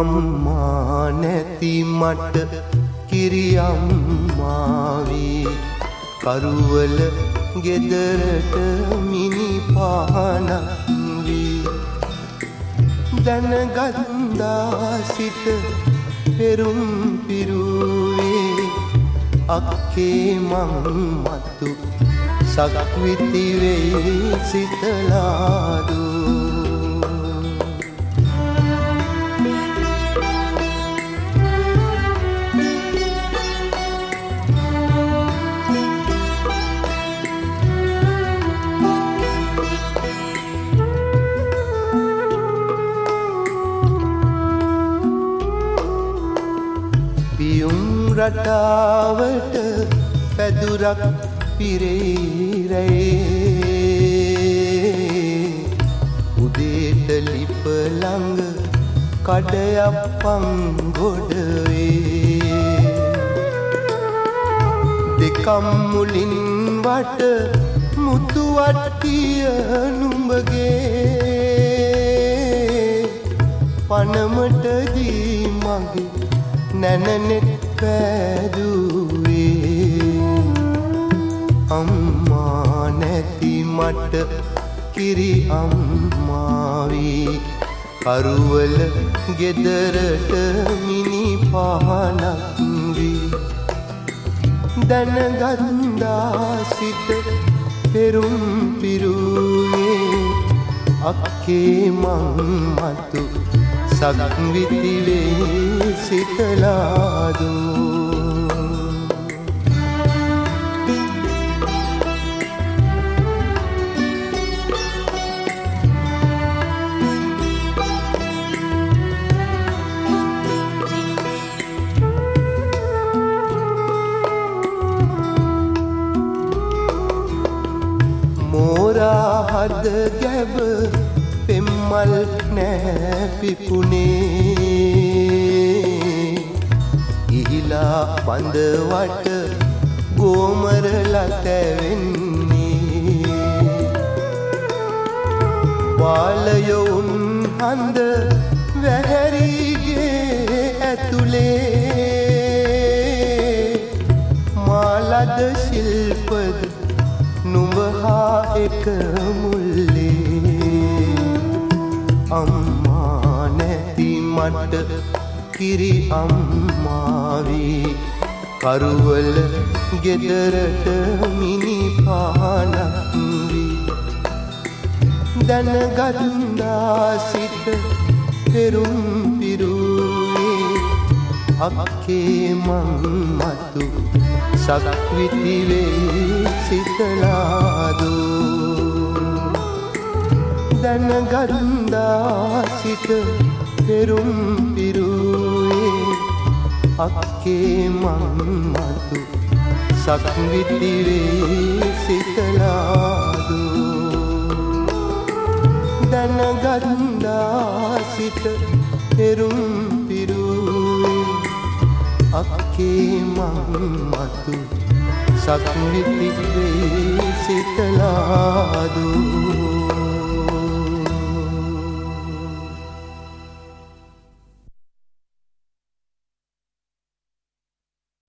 අම්මා නැති මට කිරි අම්මාවී කරුවල ගෙදරට මිනි පානක් වී දැනගත්දා සිට පෙරුම් පිරුවේ අක්කේ මං මතු සක්විති වේ සිතලාදු රටාවට පැදුරක් පිරේරේ උදේට ලිප ළඟ කඩයක් පංගොඩවේ දෙකම් මුලින් වට මුතු වට්ටිය නුඹගේ පනමට දී මගේ නැනනෙත් පැදුවේ අම්මා නැති මට කිරි අම්මාවී කරුවල ගෙදරට මිනි පානක් වී දැනගත්දා සිට පෙරුම් පිරුවේ අක්කේ මං මතු සක්විති වේ සිතලාදු මෝරා හද ගැබ පෙම්මල් නෑ පිපුනේ ඉහිලා පඳවට ගෝමරලා තැවෙන්නේ බාලයොන් හඳ වැහැරිගේ ඇතුලේ මාලද ශිල්පද නුඹ හා එක මුල්ලේ අම්මා නැති මට කිරි අම්මාවී කරුවල ගෙදරට මිනි පානක් වී දැනගත්දා සිට පෙරුම් පිරුවේ අක්කේ මං මතු සක්විති වේ සිතලාදු දැනගත්දා සිට පෙරුම් පිරුවේ අක්කේ මං මතු සක්විති වේ සිතලාදු දැනගත්දා සිට පෙරුම් පිරුවේ අක්කේ මං මතු සක්විති වේ සිතලාදු